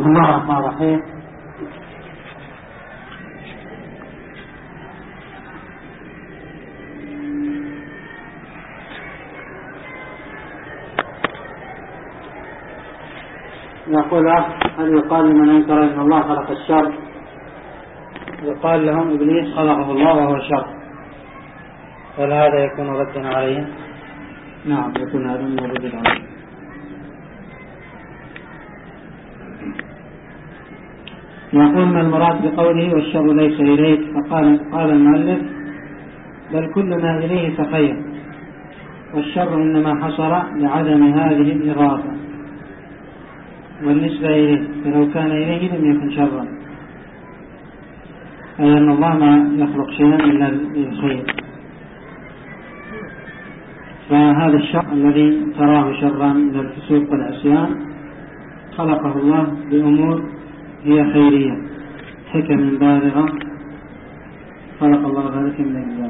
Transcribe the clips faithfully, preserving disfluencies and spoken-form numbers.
بسم الله الرحمن الرحيم. يقول هل يقال لمن أنكر أن الله خلق الشر يقال لهم إبليس خلقه الله وهو شر، هل هذا يكون ردا عليهم؟ نعم يكون هذا من رد عليهم. يقول ما المراد بقوله والشر ليس إليك؟ فقال قال المؤلف بل كل ما إليه فخير، والشر إنما حصل لعدم هذه الإضافة والنسبة إليه، فلو كان إليه لم يكن شرا، أي أن الله ما يخلق شيئا إلا للخير. فهذا الشر الذي تراه شرا من الفسوق والعصيان خلقه الله بأمور هي خيرية، حكم بالغة خلق الله ذلك من الأجزاء.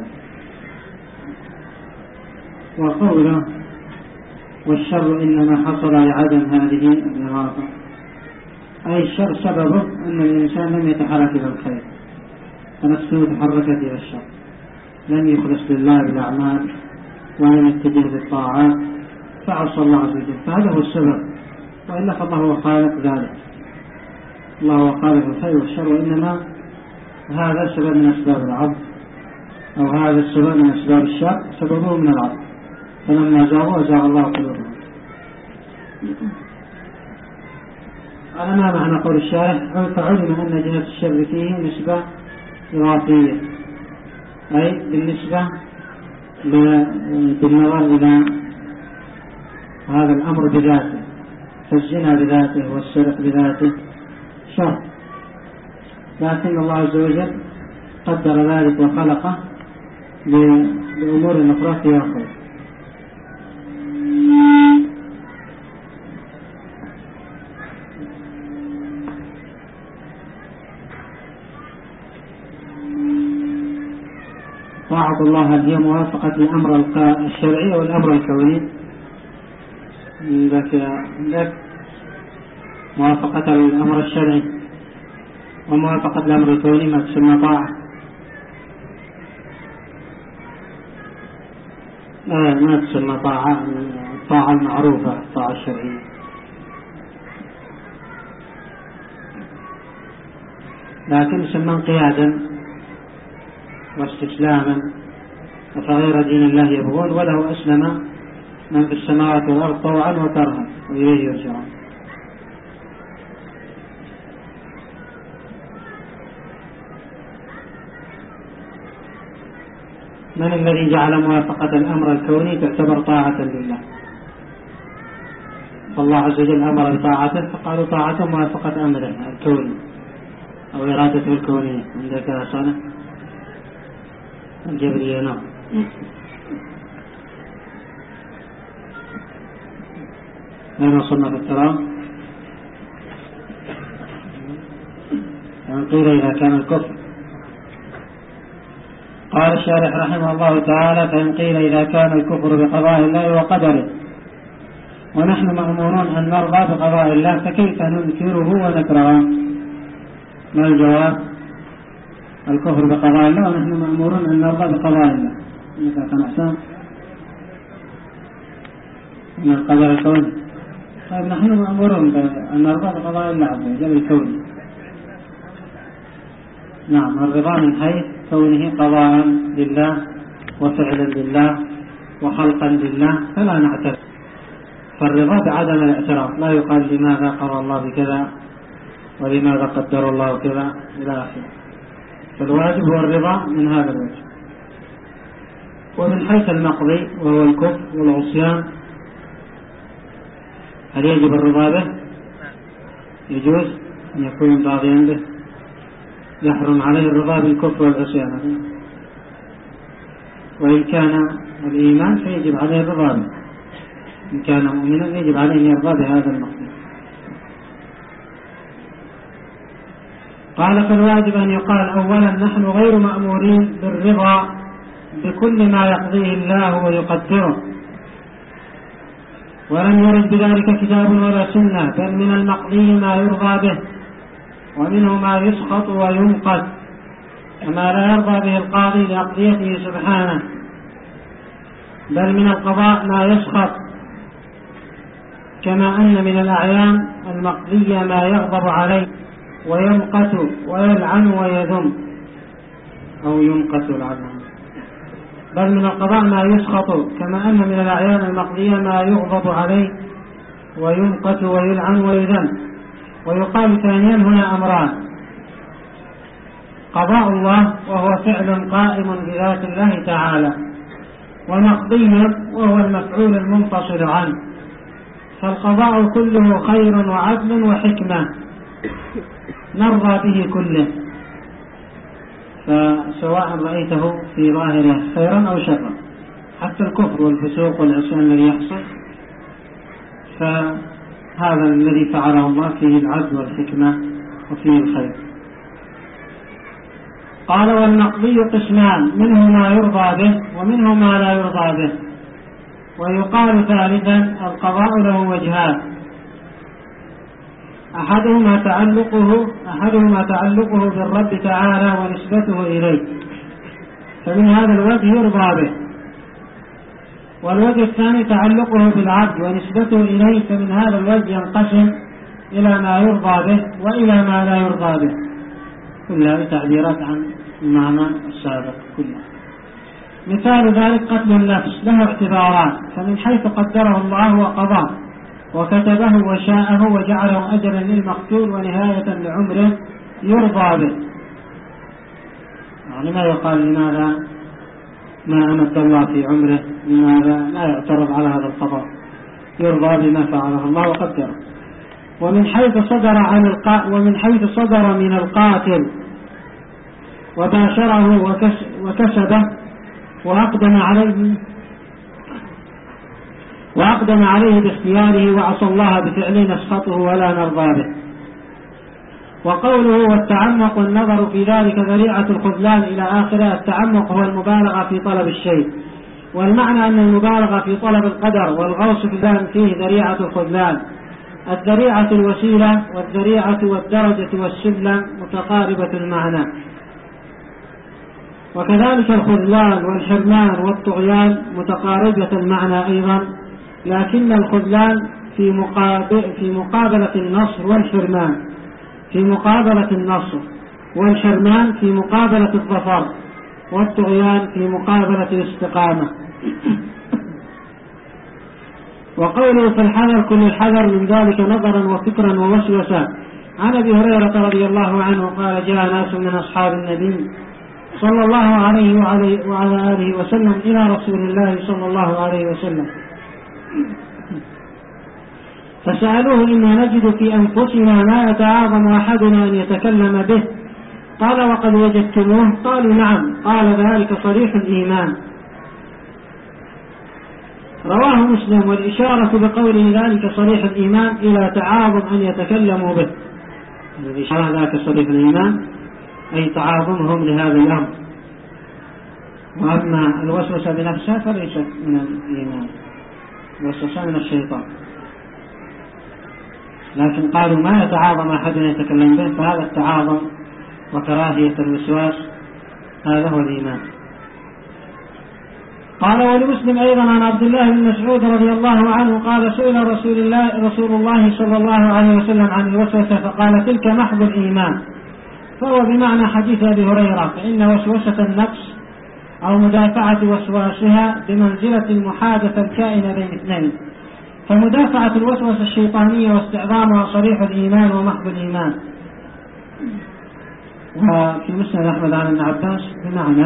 وقوله والشر إنما حصل لعدم هذه الإضافة، أي الشر سببه أن الإنسان لم يتحرك إلى الخير، فنفسه تحركت إلى الشر، لم يخلص لله بالأعمال ولم يتجه بالطاعات فعصى الله عز وجل، فهذا هو السبب، وإلا فالله هو خالق ذلك، الله هو خالق الخير والشر، وإنما هذا سبب من أسباب العبد، أو هذا السبب من أسباب الشر سببه من العبد، فلما زاغوا زاغ الله قلوبهم. على ما معنى قول الشارح فعلم أن جهة الشر فيه نسبة إضافية، أي بالنسبة بالنظر إلى هذا الأمر بذاته، فالزنا بذاته والسرق بذاته شر، لكن الله عز وجل قدر ذلك وخلقه بأمور أخرى فيها خير. طاعة الله هل هي موافقة الأمر الشرعي أو الأمر الكوني؟ لك موافقة الأمر الشرعي، وموافقة الأمر الكوني ما تسمى طاعة، لا ما تسمى طاعة، الطاعة المعروفة الطاعة الشرعية. لكن يسمى انقيادا واستسلاما، وفغير دين الله يبغون وله أسلم من في السماوات والأرض طوعا وكرها وإليه يرجعون. من الذي جعل موافقة الأمر الكوني تعتبر طاعة لله؟ فالله عز وجل أمر بطاعته فقالوا طاعته موافقة أمره الكوني أو إرادته الكونية. عندك أصلا الجبرية نعم. أين وصلنا في الكلام؟ يعني قيل إذا كان الكفر، قال الشارح رحمه الله تعالى فإن قيل إذا كان الكفر بقضاء الله وقدره ونحن مأمورون أن نرضى بقضاء الله فكيف ننكره ونكرهه؟ ما الجواب؟ الكفر بقضاء الله ونحن مأمورون أن نرضى بقضاء الله، إذا كان أحسن من القدر الكوني. طيب نحن مأمورون أن نرضى بقضاء الله عز وجل الكوني، نعم الرضا من حيث كونه قضاء لله وفعلا لله وخلقا لله فلا نعترف، فالرضا بعدم الاعتراف، لا يقال لماذا قضى الله بكذا ولماذا قدر الله كذا إلى آخره، فالواجب هو الرضا من هذا الوجه. ومن حيث المقضي وهو الكفر والعصيان هل يجب الرضا به؟ يجوز أن يكون راضيا به، يحرم عليه الرضا بالكفر والعصيان، وإن كان الإيمان فيجب عليه الرضا به، إن كان مؤمنا يجب عليه أن يرضى بهذا المقصود. قال فالواجب أن يقال أولا نحن غير مأمورين بالرضا بكل ما يقضيه الله ويقدره، ولم يرد بذلك كتاب ولا سنة، بل من المقضي ما يرضى به، ومنه ما يسخط وينقذ، وما لا يرضى به القاضي لأقضيته سبحانه، بل من القضاء ما يسخط، كما أن من الأعيان المقضية ما يغضب عليه ويمقت ويلعن ويذم، أو يمقت العلم. بل من القضاء ما يسخط، كما أن من الأعيان المقضية ما يغضب عليه ويمقت ويلعن ويذم. ويقال ثانيا هنا أمران: قضاء الله وهو فعل قائم بذات الله تعالى، ومقضي وهو المفعول المنفصل عنه. فالقضاء كله خير وعدل وحكمة نرضى به كله، فسواء رأيته في ظاهره خيرا أو شرا، حتى الكفر والفسوق والعصيان الذي يحصل، فهذا الذي فعله الله فيه العدل والحكمة وفيه الخير. قال: والمقضي قسمان، منه ما يرضى به ومنه ما لا يرضى به. ويقال ثالثا: القضاء له وجهان، أحدهما تعلقه أحدهما تعلقه بالرب تعالى ونسبته إليه، فمن هذا الوجه يرضى به. والوجه الثاني تعلقه بالعبد ونسبته إليه، فمن هذا الوجه ينقسم إلى ما يرضى به وإلى ما لا يرضى به، كلها بتعبيرات عن المعنى السابق كله. مثال ذلك قتل النفس، له اعتبارات: فمن حيث قدره الله وقضاه وكتبه وشاءه وجعله أجلا للمقتول ونهاية لعمره يرضى به. يعني ما يقال لماذا ما أمد الله في عمره، لماذا لا يعترض على هذا القضاء، يرضى بما فعله الله وقدره. ومن حيث صدر عن القا ومن حيث صدر من القاتل وباشره وكسبه وأقدم عليه وأقدم عليه باختياره وعصى الله بفعله نسخطه ولا نرضى به. وقوله: والتعمق والنظر في ذلك ذريعة الخذلان إلى آخره. التعمق هو المبالغة في طلب الشيء، والمعنى أن المبالغة في طلب القدر والغوص في ذلك فيه ذريعة الخذلان. الذريعة الوسيلة، والذريعة والدرجة والسلم متقاربة المعنى. وكذلك الخذلان والحرمان والطغيان متقاربة المعنى أيضا، لكن الخذلان في مقابل في مقابلة النصر والحرمان في مقابلة النصر والحرمان في مقابلة الظفر، والطغيان في مقابلة الاستقامة. وقوله: في الحذر كل الحذر من ذلك نظرا وفكرا ووسوسة. عن أبي هريرة رضي الله عنه قال: جاء ناس من أصحاب النبي صلى الله عليه وعلى آله وسلم إلى رسول الله صلى الله عليه وسلم فسألوه: إنا نجد في أنفسنا ما يتعاظم أحدنا أن يتكلم به. قال: وقد وجدتموه؟ قالوا: نعم. قال: ذلك صريح الإيمان. رواه مسلم. والإشارة بقوله ذلك صريح الإيمان إلى تعاظم أن يتكلموا به. الإشارة ذلك صريح الإيمان أي تعاظمهم لهذا الأمر. وأما الوسوسة بنفسها فليست من الإيمان، الوسوسة من الشيطان. لكن قالوا: ما يتعاظم أحد يتكلم به، فهذا التعاظم وكراهية الوسواس هذا هو الإيمان. قال: ولمسلم أيضا عن عبد الله بن مسعود رضي الله عنه قال: سئل رسول الله رسول الله صلى الله عليه وسلم عن الوسوسة فقال: تلك محض الإيمان. فهو بمعنى حديث أبي هريرة، فإن وسوسة النفس أو مدافعة وسواسها بمنزلة المحادثة الكائنة بين اثنين، فمدافعة الوسوسة الشيطانية واستعظامها صريح الإيمان ومحض الإيمان. وفي مسند أحمد عن ابن عباس بمعنى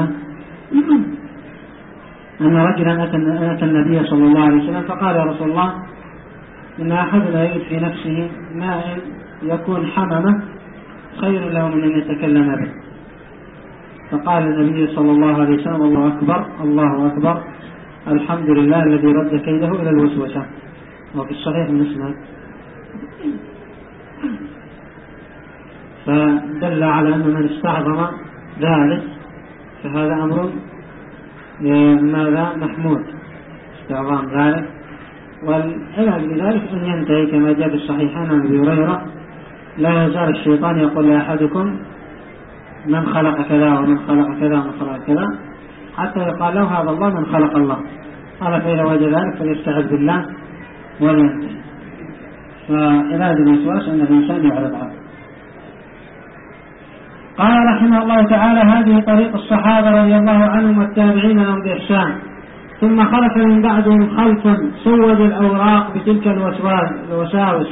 أن رجلا أتى النبي صلى الله عليه وسلم فقال: يا رسول الله، إن أحدنا يجد في نفسه ماء يكون حممة خير له من أن يتكلم به. فقال النبي صلى الله عليه وسلم: الله أكبر الله أكبر، الحمد لله الذي رد كيده إلى الوسوسة. وفي الصحيح المسند. فدل على أن من استعظم ذلك فهذا أمر ماذا محمود، استعظام ذلك والعلاج بذلك أن ينتهي كما جاء في الصحيحين عن أبي هريرة: لا يزال الشيطان يقول لأحدكم من خلق كذا ومن خلق كذا ومن خلق كذا، حتى يقال له هذا الله من خلق الله. قال: فإذا وجد ذلك فليستعذ بالله ولينتهي. فعلاج الوسواس أن الإنسان يعرض عنه. قال رحمه الله تعالى: هذه طريق الصحابة رضي الله عنهم والتابعين لهم بإحسان، ثم خلف من بعدهم خلف سودوا الأوراق بتلك الوساوس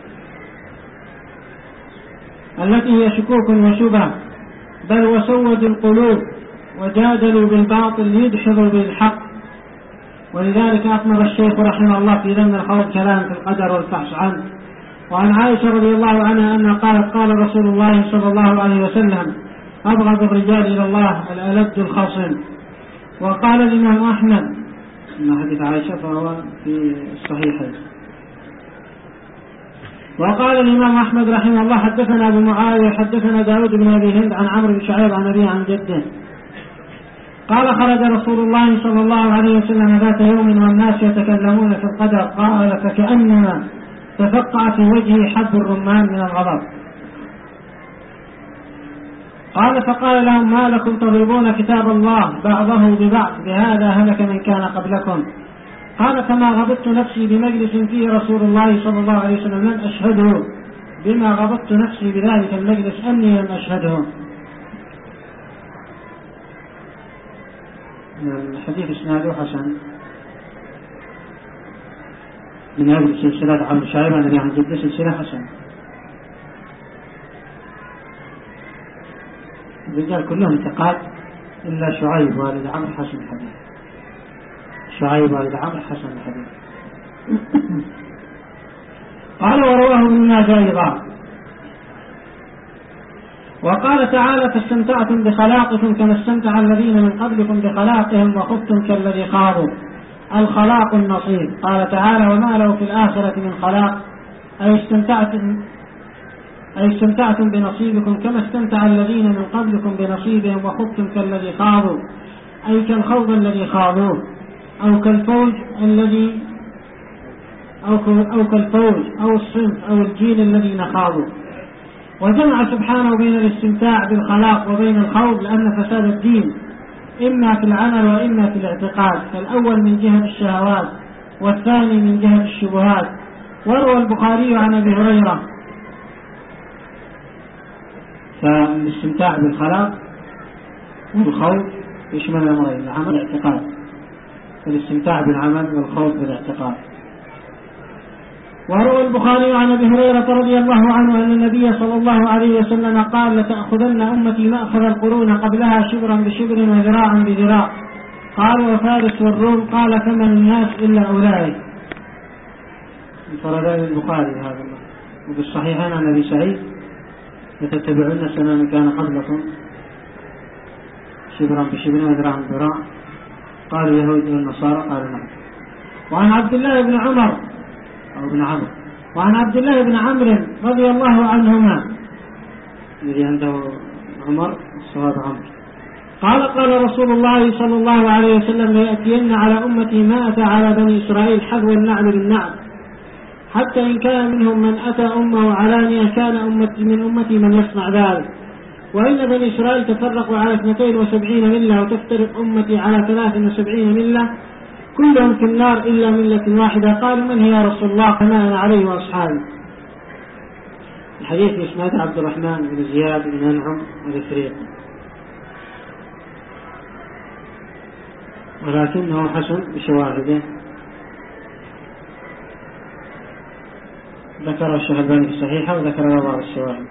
التي هي شكوك وشبه، بل وسودوا القلوب وجادلوا بالباطل ليدحضوا بالحق. ولذلك أطنب الشيخ رحمه الله في ذم الخوض كلام في القدر والفحص عنه. وعن عائشة رضي الله عنها أنها قالت: قال رسول الله صلى الله عليه وسلم: أبغض الرجال إلى الله الألد الخصم. وقال الإمام أحمد، من حديث عائشة فهو في الصحيحين. وقال الإمام أحمد رحمه الله: حدثنا أبو معاوية حدثنا داود بن أبي هند عن عمرو بن شعيب عن أبيه عن جده قال: خرج رسول الله صلى الله عليه وسلم ذات يوم والناس يتكلمون في القدر، قال: فكأنما تفقع في وجهه حب الرمان من الغضب. قال: فقال لهم: ما لكم تضربون كتاب الله بعضه ببعض، بهذا هلك من كان قبلكم. قال: فما غضبت نفسي بمجلس فيه رسول الله صلى الله عليه وسلم لم أشهده، بما غضبت نفسي بذلك المجلس أني لم أشهده. الحديث إسناده حسن من هذه السلسلة عن شعيب عن أبيه عن جده سلسلة حسن. الرجال كلهم ثقات إلا شعيب والد عمرو حسن الحديث. شعيب والد عمرو حسن الحديث. قال: ورواه ابن ماجه أيضا. وقال تعالى: فاستمتعتم بخلاقكم كما استمتع الذين من قبلكم بخلاقهم وخذتم كالذي خاضوا. الخلاق النصيب. قال تعالى: وما له في الآخرة من خلاق، أي استمتعتم أي استمتعتم بنصيبكم كما استمتع الذين من قبلكم بنصيبهم وخذتم كالذي خاضوا، أي كالخوض الذي خاضوه، أو كالفوج الذي أو أو كالفوج أو الصنف أو الجيل الذين خاضوا. وجمع سبحانه بين الاستمتاع بالخلاق وبين الخوض، لأن فساد الدين إما في العمل وإما في الاعتقاد، فالأول من جهة الشهوات والثاني من جهة الشبهات. وروى البخاري عن أبي هريرة. فالاستمتاع بالخلاق والخوض يشمل الأمرين، العمل والاعتقاد، الاستمتاع بالعمل والخوض بالاعتقاد. وروى البخاري عن أبي هريرة رضي الله عنه أن النبي صلى الله عليه وسلم قال: لتأخذن أمتي مأخذ القرون قبلها شبرا بشبر وذراعا بذراع. قال: وفارس والروم. قال: فمن الناس إلا أولئك. انفرد البخاري هذا الله. وفي الصحيحين عن أبي سعيد: لتتبعن سنن كان قبلكم شبرا بشبر وذراعا بذراع. قال: اليهود والنصارى. قال: نعم. وعن عبد الله بن عمر أو بن عمرو وعن عبد الله بن عمرو رضي الله عنهما، الذي عنده عمر الصواب عمرو، قال: قال رسول الله صلى الله عليه وسلم: ليأتين على أمتي ما أتى على بني إسرائيل حذو النعل بالنعل، حتى إن كان منهم من أتى أمه علانية كان أمتي من أمتي من يصنع ذلك. وإن بني إسرائيل تفرقوا على اثنتين وسبعين ملة، وتفترق أمتي على ثلاث وسبعين ملة، كلهم في النار إلا ملة واحدة. قال: من هي يا رسول الله؟ كما أنا عليه وأصحابي. الحديث إسناد عبد الرحمن بن زياد بن أنعم الإفريقي، ولكنه حسن بشواهده. ذكر الشيخ الألباني في الصحيحة وذكر بعض الشواهد.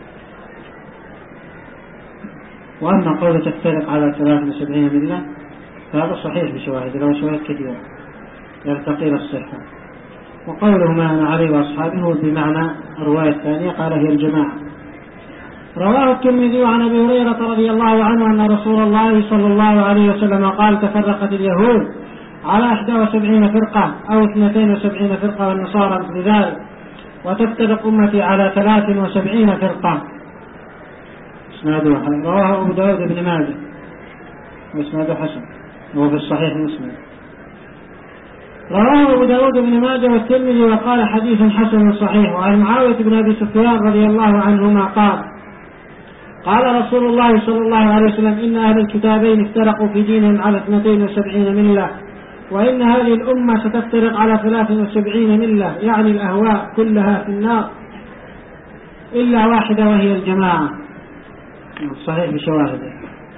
وأما قوله تفترق على ثلاث وسبعين ملة فهذا صحيح بشواهد، له شواهد كثيرة يرتقي إلى الصحة. وقوله ما أنا عليه وأصحابه هو بمعنى الرواية الثانية، قال: هي الجماعة. رواه الترمذي عن أبي هريرة رضي الله عنه أن رسول الله صلى الله عليه وسلم قال: تفرقت اليهود على إحدى وسبعين فرقة أو اثنتين وسبعين فرقة، والنصارى مثل ذلك، وتفترق أمتي على ثلاث وسبعين فرقة. اسناده حسن. رواه أبو داود بن ماجه واسناده حسن، وهو في الصحيح مسلم. رواه أبو داود بن ماجه والترمذي وقال حديث حسن صحيح. وعن معاوية بن أبي سفيان رضي الله عنهما قال قال رسول الله صلى الله عليه وسلم إن أهل الكتابين افترقوا في دينهم على اثنتين وسبعين ملة، وإن هذه الأمة ستفترق على ثلاث وسبعين ملة، يعني الأهواء كلها في النار إلا واحدة وهي الجماعة. صحيح بشواهده.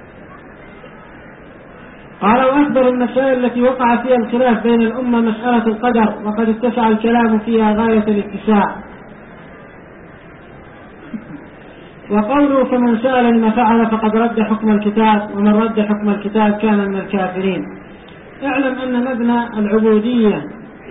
قال وأكبر المسائل التي وقع فيها الخلاف بين الأمة مسألة القدر، وقد اتسع الكلام فيها غاية الاتساع. وقوله فمن سأل لما فعل فقد رد حكم الكتاب، ومن رد حكم الكتاب كان من الكافرين. اعلم أن مبنى العبودية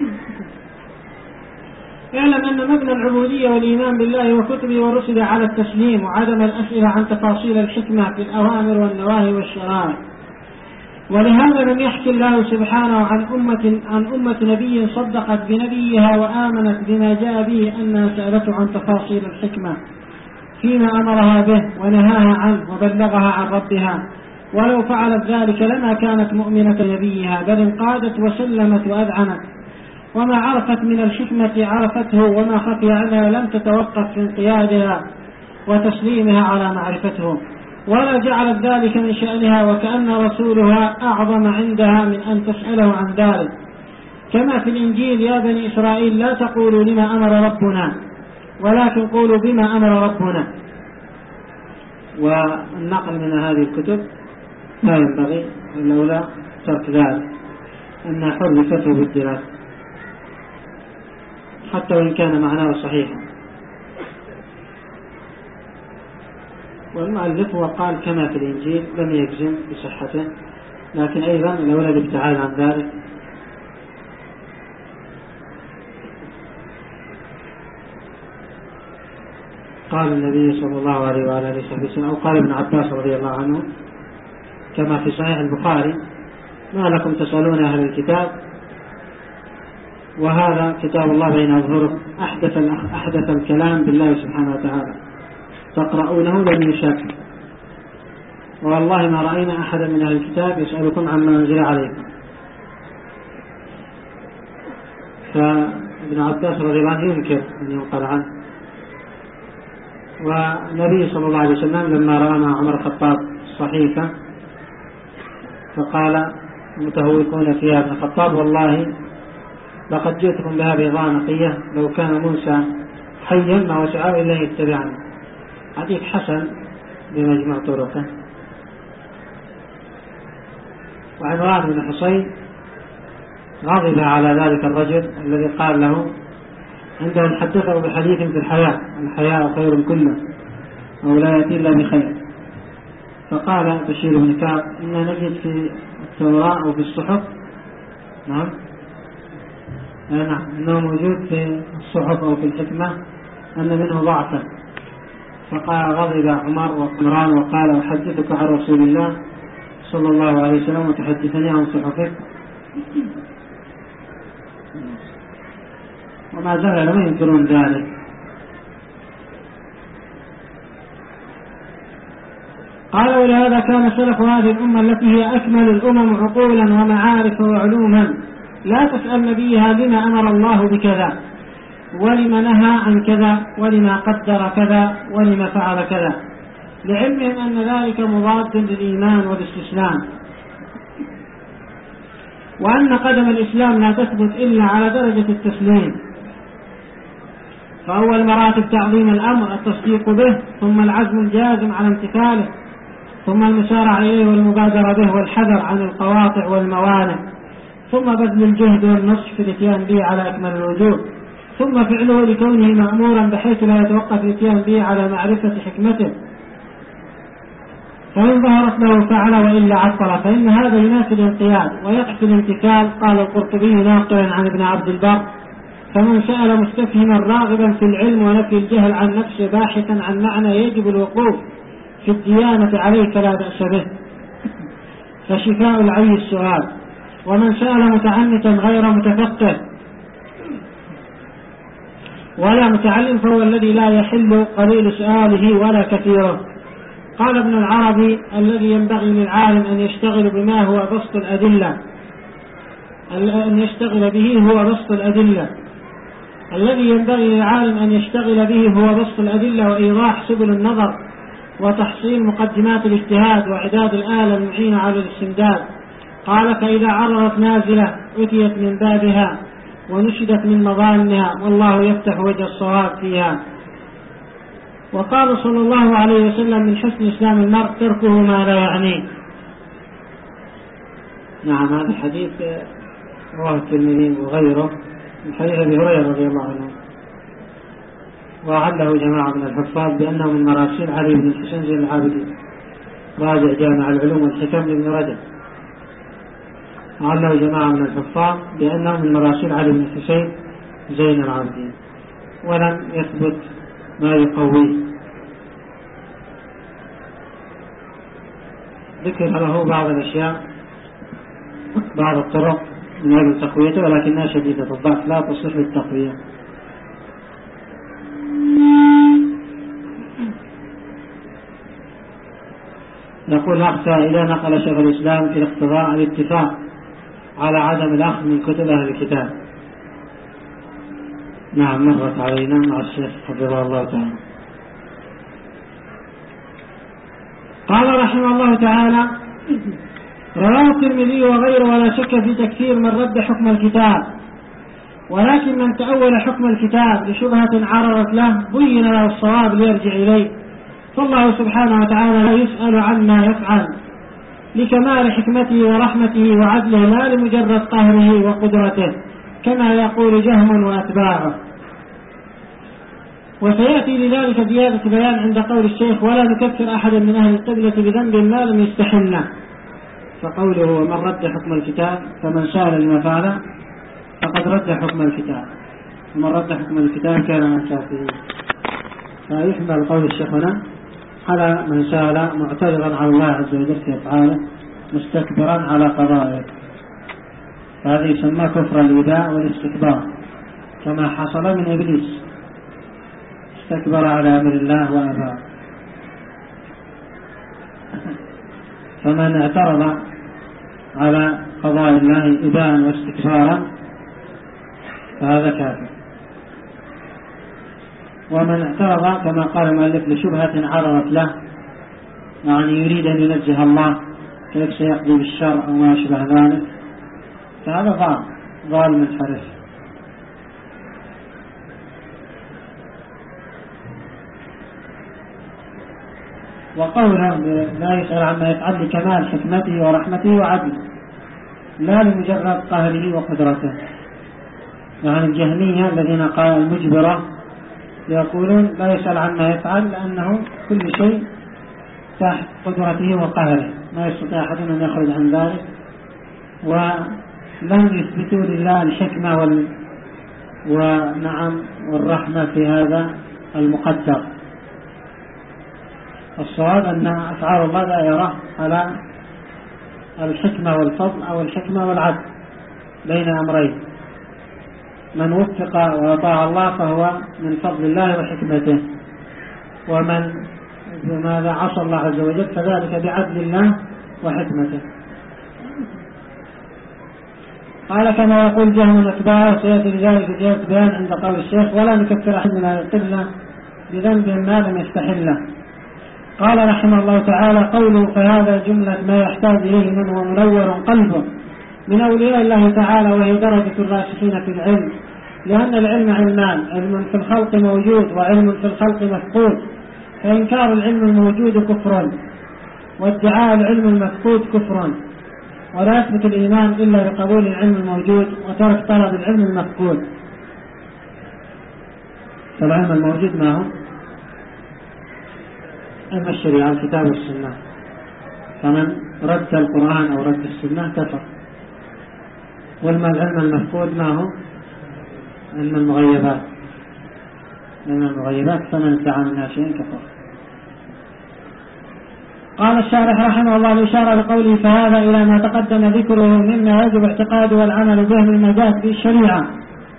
اعلم أن مبنى العبودية والإيمان بالله وكتبه ورسله على التسليم وعدم الأسئلة عن تفاصيل الحكمة في الأوامر والنواهي والشرائع. ولهذا لم يحكي الله سبحانه عن أمة, عن أمة نبي صدقت بنبيها وآمنت بما جاء به أنها سألته عن تفاصيل الحكمة فيما أمرها به ونهاها عنه وبلغها عن ربها، ولو فعلت ذلك لما كانت مؤمنة نبيها، بل انقادت وسلمت وأذعنت، وما عرفت من الحكمة عرفته، وما خفي عنها لم تتوقف في انقيادها وتسليمها على معرفته، ولا جعلت ذلك من شأنها، وكأن رسولها أعظم عندها من أن تسأله عن ذلك. كما في الإنجيل يا بني إسرائيل لا تقولوا لما أمر ربنا ولكن قولوا بما أمر ربنا. والنقل من هذه الكتب لا ينبغي الأولى ترك ذلك، أنها حرفته بالدراسة حتى وإن كان معناه صحيحا. والمؤلف وقال كما في الإنجيل لم يجزم بصحته، لكن أيضا الأولى الابتعاد عن ذلك. قال النبي صلى الله عليه وعلى آله وسلم، أو قال ابن عباس رضي الله عنه كما في صحيح البخاري ما لكم تسألون أهل الكتاب وهذا كتاب الله بين أظهركم أحدث, أحدث الكلام بالله سبحانه وتعالى تقرؤونه لم يشك، والله ما رأينا أحدا من أهل الكتاب يسألكم عما أنزل عليكم. فابن عباس رضي الله عنه ينكر أن ينقل عنه. والنبي صلى الله عليه وسلم لما رأى مع عمر الخطاب الصحيفة فقال المتهوكون فيها ابن الخطاب والله لقد جئتكم بها بيضاء نقية، لو كان موسى حيا ما وسعه إلا يتبعني. حديث حسن بمجموع طرقه. وعمران بن حصين غضب على ذلك الرجل الذي قال له عندما حدثه بحديث في الحياة الحياة خير كله أو لا يأتي إلا بخير، فقال بشير بن كعب إننا نجد في التوراة وفي الصحف نعم نعم إنه موجود في الصحف أو في الحكمة أن منه ضعفا. فقال غضب عمر وعمران وقال أحدثك عن رسول الله صلى الله عليه وسلم وتحدثني عن صحفك. وما زال لم ينكرون ذلك. قال ولهذا كان سلف هذه الأمة التي هي أكمل الأمم عقولا ومعارف وعلوما لا تسأل نبيها لما أمر الله بكذا ولما نهى عن كذا ولما قدر كذا ولما فعل كذا، لعلمهم أن ذلك مضاد للإيمان والاستسلام، وأن قدم الإسلام لا تثبت إلا على درجة التسليم. فأول مراتب تعظيم الأمر التصديق به، ثم العزم الجازم على امتثاله، ثم المسارعة إليه والمبادرة به والحذر عن القواطع والموانع، ثم بذل الجهد والنصح في الاتيان به على أكمل الوجوه، ثم فعله لكونه مأمورا بحيث لا يتوقف الاتيان به على معرفة حكمته، فإن ظهرت له فعل وإلا عطل، فإن هذا ينافي الانقياد ويقصد الامتثال. قال القرطبي ناقلا عن ابن عبد البر فمن سأل مستفهما راغبا في العلم ونفي الجهل عن نفسه باحثا عن معنى يجب الوقوف في الديانة عليك لا بأس به، فشفاء العي السؤال. ومن سأل متعنتا غير متفقه ولا متعلم فهو الذي لا يحل قليل سؤاله ولا كثيره. قال ابن العربي الذي ينبغي للعالم أن يشتغل بما هو بسط الأدلة أن يشتغل به هو بسط الأدلة. الذي ينبغي للعالم أن يشتغل به هو بسط الأدلة وإيضاح سبل النظر وتحصيل مقدمات الاجتهاد وإعداد الآلة المعينة على الاستمداد. قال: فإذا عرضت نازلة أتيت من بابها ونشدت من مظانها، والله يفتح وجه الصواب فيها. وقال صلى الله عليه وسلم: من حسن إسلام المرء تركه ما لا يعنيه. نعم، هذا الحديث رواه الترمذي وغيره من حديث أبي هريرة رضي الله عنه، وعله جماعة من الحفاظ بأنه من مراسيل علي بن الحسين زين العابدين، راجع جامع العلوم والحكم لابن رجب. وعله جماعة من الحفاظ بأنه من مراسيل علي بن الحسين زين العابدين، ولم يثبت ما يقويه. ذكر له بعض الأشياء، بعض الطرق من أجل تقويته، ولكنها شديدة الضعف لا تصلح للتقوية. يقول: أخشى إذا نقل شيخ الإسلام في الاقتضاء الاتفاق على عدم الأخذ من كتب أهل الكتاب. نعم، مرت علينا مع الشيخ حفظه الله تعالى. قال رحمه الله تعالى: رواه الترمذي وغيره ولا شك في تكفير من رد حكم الكتاب، ولكن من تأول حكم الكتاب لشبهة عرضت له بين له الصواب ليرجع إليه، فالله سبحانه وتعالى لا يسأل عما يفعل لكمال حكمته ورحمته وعدله، لا لمجرد قهره وقدرته كما يقول جهم وأتباعه. وسيأتي لذلك زيادة بيان عند قول الشيخ: ولا نكفر أحدا من أهل القبلة بذنب ما لم يستحله. فقوله: ومن رد حكم الكتاب فمن سأل لما فعل فقد رد حكم الكتاب، ومن رد حكم الكتاب كان من كافرين. فيحمل قول الشيخ هنا على من سأل معترضا على الله عز وجل في أفعاله مستكبرا على قضائه، فهذا يسمى كفر الإباء والاستكبار، كما حصل من إبليس، استكبر على أمر الله وأبى. فمن اعترض على قضاء الله إباء واستكبارا فهذا كافر. ومن اعترض كما قال المؤلف لشبهة عرضت له، يعني يريد أن ينزه الله كيف سيقضي بالشر أو ما شبه ذلك، فهذا ضال ضال منحرف. وقوله لا يسأل عما يفعل لكمال حكمته ورحمته وعدله لا لمجرد قهره وقدرته. يعني الجهمية الذين قالوا المجبرة يقولون لا يسأل عما يفعل لأنه كل شيء تحت قدرته وقهره، ما يستطيع أحد أن يخرج عن ذلك، ولم يثبتوا لله الحكمة وال... ونعم والرحمة في هذا المقدر. الصواب أن أفعال الله دائرة على الحكمة والفضل أو الحكمة والعدل بين أمرين. من وفق وأطاع الله فهو من فضل الله وحكمته، ومن بماذا عصى الله عز وجل فذلك بعدل الله وحكمته. قال كما يقول جهم أتباعه، سيأتي لذلك زيادة بيان عند قول الشيخ: ولا نكفر أحد من أهل القبلة بذنب ما لم يستحله. قال رحمه الله تعالى: قوله فهذا جملة ما يحتاج إليه من هو منور قلبه من أولياء الله تعالى، وهي درجة الراسخين في العلم، لأن العلم علمان: علم في الخلق موجود وعلم في الخلق مفقود، فإنكار العلم الموجود كفر، وادعاء العلم المفقود كفر، ولا يثبت الإيمان إلا بقبول العلم الموجود وترك طلب العلم المفقود. فالعلم الموجود ما هو؟ علم الشريعة الكتاب والسنة، فمن رد القرآن أو رد السنة كفر. والما العلم المفقود ما هو؟ علم المغيبات، علم المغيبات فمن ادعى منها شيء كفر. قال الشارح رحمه الله الإشارة لقوله فهذا إلى ما تقدم ذكره مما يجب اعتقاد والعمل به مما جاءت به الشريعة.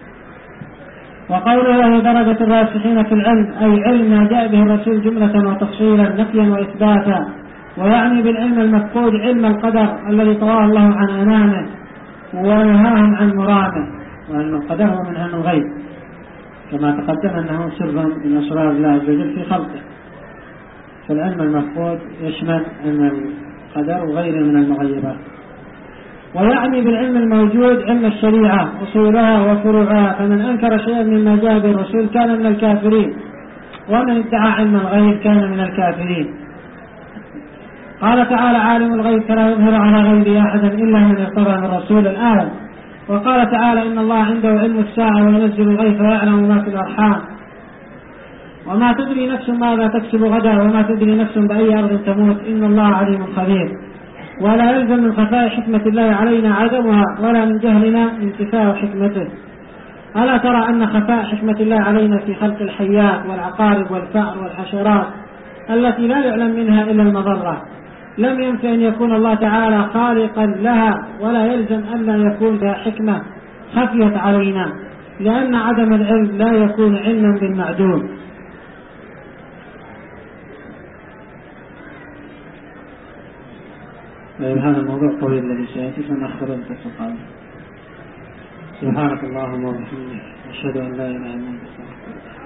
وقوله وهي درجة الراسخين في العلم أي علم ما جاء به الرسول جملة وتفصيلا نفيا وإثباتا، ويعني بالعلم المفقود علم القدر الذي طواه الله عن أنامه، ونهاهم عن مراده، وأن القدر هو من علم الغيب كما تقدم أنه سر من أسرار الله عز وجل في خلقه. فالعلم المفقود يشمل علم القدر وغيره من المغيبات. ويعني بالعلم الموجود علم الشريعة أصولها وفروعها، فمن أنكر شيئا مما جاء به الرسول كان من الكافرين، ومن ادعى علم الغيب كان من الكافرين. قال تعالى: عالم الغيب فلا يظهر على غيبه أحدا إلا من ارتضى من رسول. الآية. وقال تعالى: إن الله عنده علم الساعة وينزل الغيث ويعلم ما في الأرحام وما تدري نفس ماذا تكسب غدا وما تدري نفس بأي أرض تموت إن الله عليم خبير. ولا يلزم من خفاء حكمة الله علينا عدمها، ولا من جهلنا انتفاء حكمته. ألا ترى أن خفاء حكمة الله علينا في خلق الحيات والعقارب والفأر والحشرات التي لا يعلم منها إلا المضرة لم ينفع أن يكون الله تعالى خالقا لها، ولا يلزم أن لا يكون لها حكمة خفيت علينا، لأن عدم العلم لا يكون علما بالمعدوم. هذا الموضوع طويل الذي سيأتي فنأخذ التصفات. سبحانك اللهم وبحمدك أشهد أن لا إله إلا أنت.